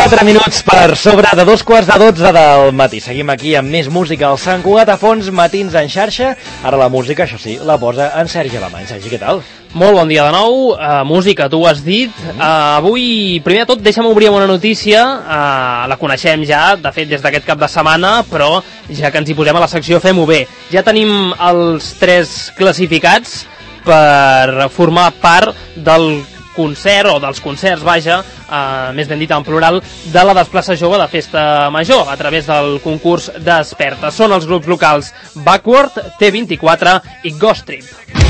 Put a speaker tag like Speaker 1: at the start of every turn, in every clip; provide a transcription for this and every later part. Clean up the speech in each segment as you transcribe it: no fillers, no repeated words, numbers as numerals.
Speaker 1: 4 minuts per sobre de 2:15 del matí. Seguim aquí amb més música al Sant Cugat a fons, matins en xarxa. Ara la música, això sí, la posa en Sergi Alemany. Sergi, què tal?
Speaker 2: Molt bon dia de nou. Música, tu ho has dit. Avui, primer de tot, deixa'm obrir amb una notícia. La coneixem ja, de fet, des d'aquest cap de setmana, però ja que ens hi posem a la secció, fem-ho bé. Ja tenim els 3 classificats per formar part del concert, o dels concerts, vaja, més ben dit en plural, de la Desplaça Jove de Festa Major, a través del concurs d'Esperta. Són els grups locals Backward, T24 i Ghost Trip.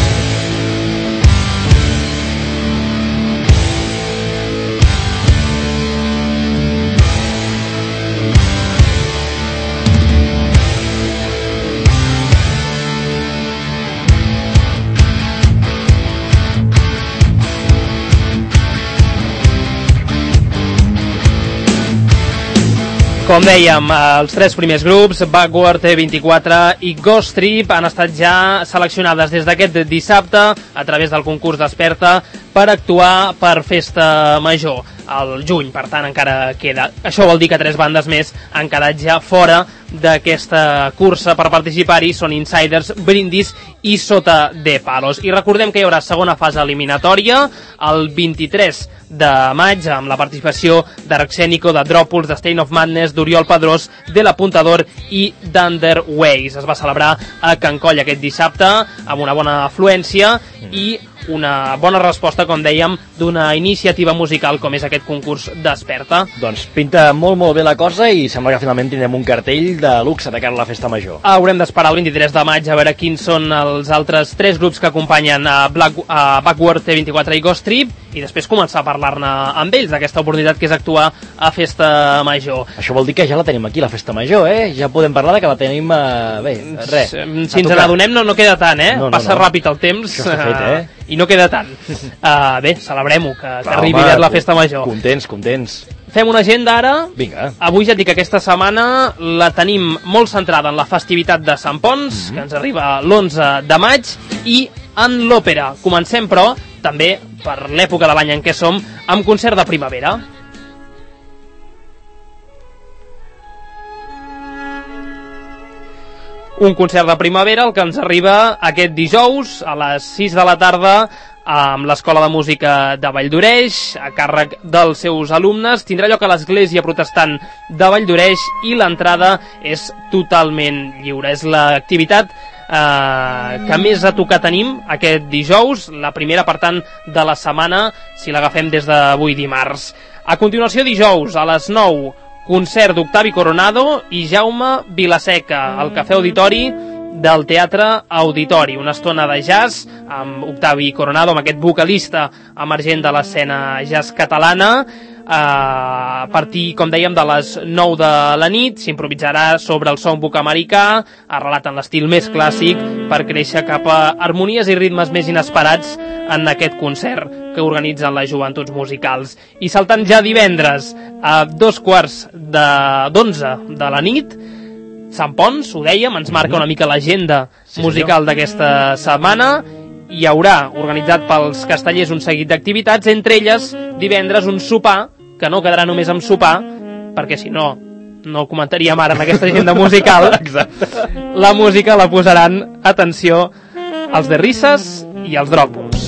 Speaker 2: Com dèiem, els 3 primers grups, Backward, T24 i Ghost Trip, han estat ja seleccionades des d'aquest dissabte a través del concurs d'Esperta per actuar per Festa Major al juny, per tant encara queda. Això vol dir que 3 bandes més han quedat ja fora d'aquesta cursa per participar-hi. Són Insiders, Brindis i Sota de Palos. I recordem que hi haurà segona fase eliminatòria el 23 de maig amb la participació d'Arxènico, de Dròpols, de Stain of Madness, d'Oriol Pedrós, de l'Apuntador i d'Underways. Es va celebrar a Can Coll aquest dissabte amb una bona afluència i una bona resposta, com dèiem, d'una iniciativa musical com és aquest concurs d'Esperta.
Speaker 1: Doncs pinta molt bé la cosa i sembla que finalment tindrem un cartell de luxe de cara a la Festa Major.
Speaker 2: Haurem d'esperar el 23 de maig a veure quins són els altres 3 grups que acompanyen a Backward, T24 i Ghost Trip i després començar a parlar-ne amb ells d'aquesta oportunitat que és actuar a Festa Major.
Speaker 1: Això vol dir que ja la tenim aquí, la Festa Major, eh? Ja podem parlar de que la tenim... bé, res.
Speaker 2: Si ens n'adonem no queda tant, eh? Passa ràpid el temps.
Speaker 1: Això està fet, eh?
Speaker 2: I no queda tant. Bé, celebrem-ho, que arribi aviat la Festa Major.
Speaker 1: Contents.
Speaker 2: Fem una agenda ara.
Speaker 1: Vinga.
Speaker 2: Avui ja et dic que aquesta setmana la tenim molt centrada en la festivitat de Sant Ponç, que ens arriba l'11 de maig, i en l'òpera. Comencem, però, també per l'època de l'any en què som, amb concert de primavera. Un concert de primavera, el que ens arriba aquest dijous a les 6 de la tarda amb l'Escola de Música de Valldoreix, a càrrec dels seus alumnes. Tindrà lloc a l'Església Protestant de Valldoreix i l'entrada és totalment lliure. És l'activitat que més a tocar tenim aquest dijous, la primera, per tant, de la setmana, si l'agafem des d'avui dimarts. A continuació, dijous, a les 9, concert d'Octavi Coronado i Jaume Vilaseca, al Cafè Auditori del Teatre Auditori. Una estona de jazz amb Octavi Coronado, amb aquest vocalista emergent de l'escena jazz catalana. A partir, com dèiem, de les 9 de la nit s'improvisarà sobre el songbook americà, arrelat en l'estil més clàssic, per créixer cap a harmonies i ritmes més inesperats en aquest concert que organitzen les joventuts musicals. I saltant ja divendres a 11:15 de la nit, Sant Ponç, ho dèiem, ens marca una mica l'agenda musical d'aquesta setmana. Hi haurà, organitzat pels castellers, un seguit d'activitats, entre elles divendres un sopar, que no quedarà només amb sopar, perquè si no, no ho comentaríem ara en aquesta agenda musical.
Speaker 1: Exacte.
Speaker 2: La música la posaran, atenció, els de Risses i els Dròpols.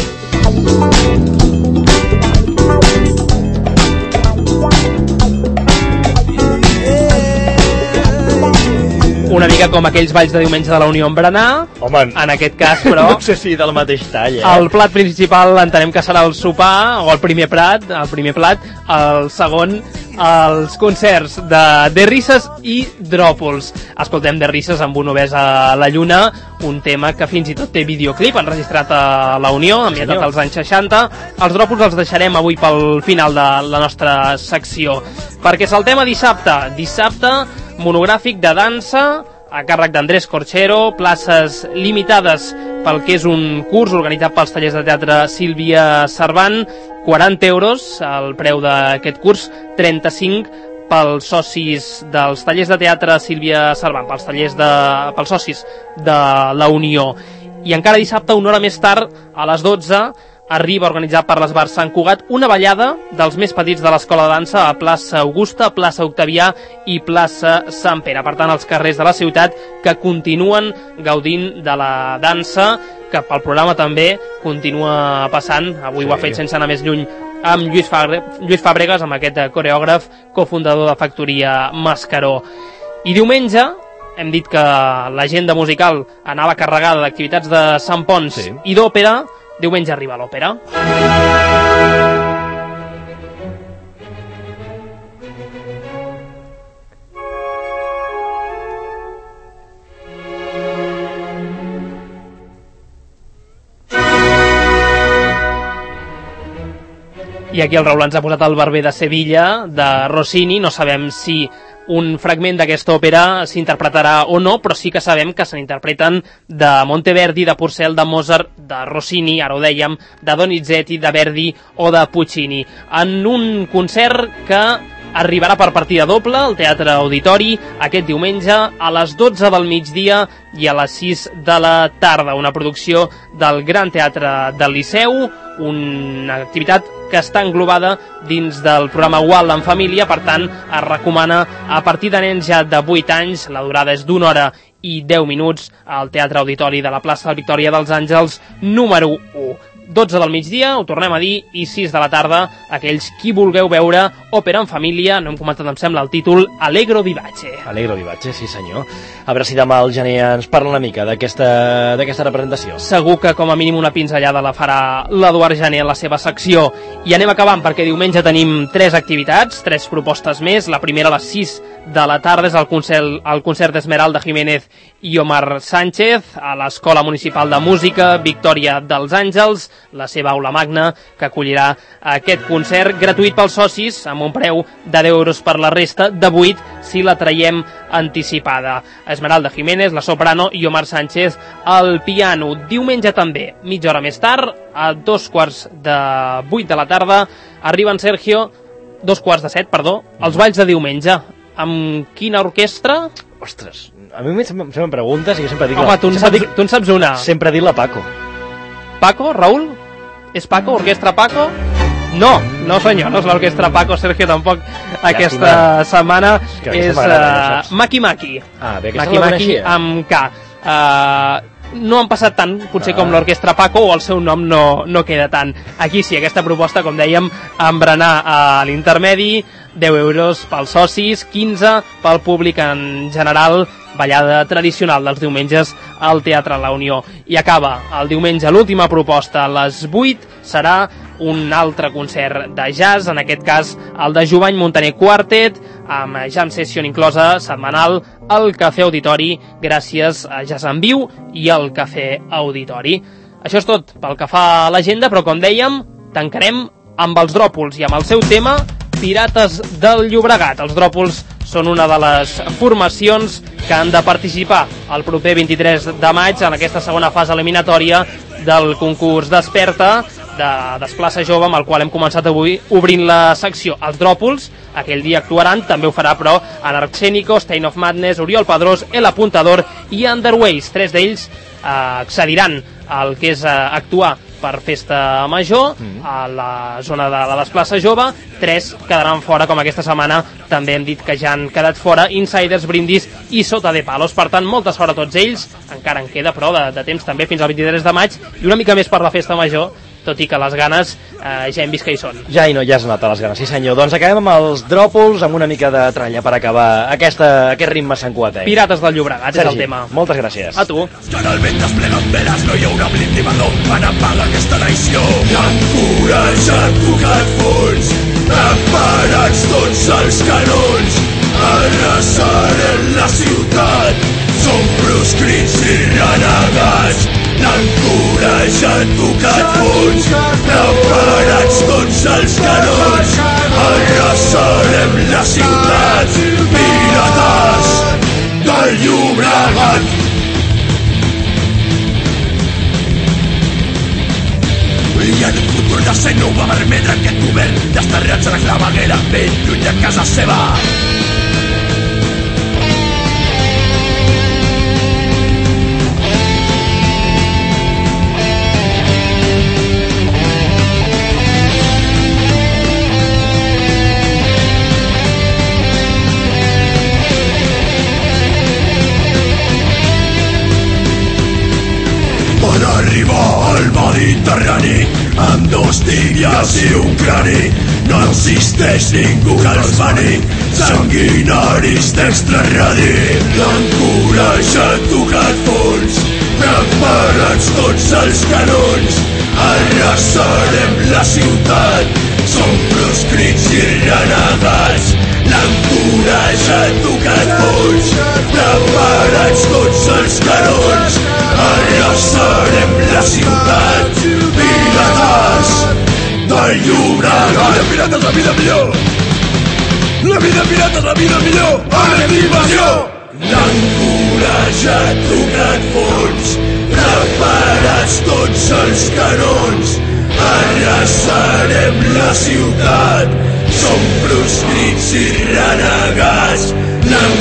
Speaker 2: Una mica com aquells balls de diumenge de la Unió en berenar.
Speaker 1: Home,
Speaker 2: en aquest cas, però...
Speaker 1: no sé si del mateix tall,
Speaker 2: El plat principal entenem que serà el sopar, o el primer plat, el segon, els concerts de Risses i Dròpols. Escoltem de Risses amb un obès a la lluna, un tema que fins i tot té videoclip enregistrat a la Unió, ambientat als anys 60. Els Dròpols els deixarem avui pel final de la nostra secció, perquè saltem a dissabte monogràfic de dansa a càrrec d'Andrés Corchero, places limitades pel que és un curs organitzat pels tallers de teatre Sílvia Servant, 40 euros el preu d'aquest curs, 35 pels socis dels tallers de teatre Sílvia Servant, pels socis de la Unió. I encara dissabte, una hora més tard, a les 12, arriba organitzat per l'Esbar Sant Cugat una ballada dels més petits de l'Escola de Dansa a plaça Augusta, plaça Octavià i plaça Sant Pere. Per tant, els carrers de la ciutat que continuen gaudint de la dansa, que pel programa també continua passant. Avui ho ha fet sense anar més lluny amb Lluís Fàbregas, amb aquest coreògraf, cofundador de Factoria Mascaró. I diumenge hem dit que l'agenda musical anava carregada d'activitats de Sant Ponç i d'òpera. Diumenge arriba l'òpera. I aquí el Raül ens ha posat el Barber de Sevilla, de Rossini. No sabem si un fragment d'aquesta òpera s'interpretarà o no, però sí que sabem que se n'interpreten de Monteverdi, de Purcell, de Mozart, de Rossini, ara ho dèiem, de Donizetti, de Verdi o de Puccini. En un concert que arribarà per partida doble al Teatre Auditori aquest diumenge a les 12 del migdia i a les 6 de la tarda. Una producció del Gran Teatre del Liceu, una activitat que està englobada dins del programa UAL en família, per tant es recomana a partir de nens ja de 8 anys, la durada és d'1 hora i 10 minuts al Teatre Auditori de la plaça Victòria dels Àngels número 1. 12 del migdia, ho tornem a dir, i 6 de la tarda, aquells qui vulgueu veure òpera en família. No hem comentat, em sembla, el títol Allegro Vivace.
Speaker 1: Allegro Vivace, sí senyor. A veure si demà el Gené ens parla una mica d'aquesta representació.
Speaker 2: Segur que com a mínim una pinzellada la farà l'Eduard Gené en la seva secció. I anem acabant, perquè diumenge tenim 3 activitats, 3 propostes més. La primera a les 6 de la tarda és el concert d'Esmeralda Jiménez i Omar Sánchez a l'Escola Municipal de Música Victòria dels Àngels, la seva aula magna, que acollirà aquest concert gratuït pels socis, amb un preu de 10 euros per la resta, de 8 si la traiem anticipada. Esmeralda Jiménez, la soprano, i Omar Sánchez al piano. Diumenge també, mitja hora més tard, a 2:45 de la tarda, arriben 2:45, perdó, els balls de diumenge. Amb quina orquestra?
Speaker 1: Ostres, a mi sempre preguntes i jo sempre dic...
Speaker 2: Home, tu en saps una.
Speaker 1: Sempre dic la Paco.
Speaker 2: Paco, Raül? És Paco? Orquestra Paco? No senyor, no és l'orquestra Paco, Sergio, tampoc aquesta setmana. És Maki Maki.
Speaker 1: Bé, que
Speaker 2: Maki Maki amb K. No han passat tant, potser com l'orquestra Paco, o el seu nom no queda tant. Aquí sí, aquesta proposta, com dèiem, amb berenar a l'intermedi, 10 euros pels socis, 15 pel públic en general, ballada tradicional dels diumenges al Teatre La Unió. I acaba el diumenge l'última proposta a les 8, serà un altre concert de jazz, en aquest cas el de Jovany Montaner Quartet, amb jam session inclosa setmanal al Cafè Auditori, gràcies a Jazz en Viu i al Cafè Auditori. Això és tot pel que fa a l'agenda, però com dèiem, tancarem amb els Dròpols i amb el seu tema Pirates del Llobregat. Els Dròpols són una de les formacions que han de participar el proper 23 de maig en aquesta segona fase eliminatòria del concurs Desperta de Desplaça Jove, amb el qual hem començat avui obrint la secció. Els Dròpols aquell dia actuaran, també ho farà però Anarxénico, Stain of Madness, Oriol Pedrós, El Apuntador i Underways. 3 d'ells accediran al que és actuar per Festa Major a la zona de la Desplaça Jove. 3 quedaran fora, com aquesta setmana també hem dit que ja han quedat fora Insiders, Brindis i Sota de Palos. Per tant, molta sort a tots ells, encara en queda però de temps també fins al 23 de maig i una mica més per la Festa Major, tot i que les ganes ja hem vist que hi són.
Speaker 1: Ja es nota les ganes, sí senyor. Doncs acabem amb els Dròpols, amb una mica de tralla per acabar aquest ritme santcugatec.
Speaker 2: Pirates del Llobregat, Sergi, és el tema.
Speaker 1: Moltes gràcies.
Speaker 2: A tu.
Speaker 3: Generalment despleguen veles, no hi haurà blindimador per apagar aquesta traïció. Encoratjat, tocat fons, preparats tots els canons, arrasarem la ciutat, som proscrits i renegats. L'encoratjat, tocat fons, preparats tots els canons, arrasarem la ciutat, pirates del Llobregat. I en un futur de ser no ho va permetre aquest govern desterrats a la claveguera ben lluny de casa seva. hòsties i un crani. No existeix ningú que els mani, sanguinaris d'extraradi. L'encoratge ha tocat fons, preparats tots els canons. Arrasarem la ciutat, som proscrits i renegats. L'encoratge ha tocat fons, preparats tots els canons. Arrasarem la ciutat, pirates del Llobregat. La pirata és la vida millor, la vida pirata és la vida millor. Anem d'invasió. L'encoratge ha tocat fons, preparats tots els canons. Arrasarem la ciutat, som proscrits i renegats.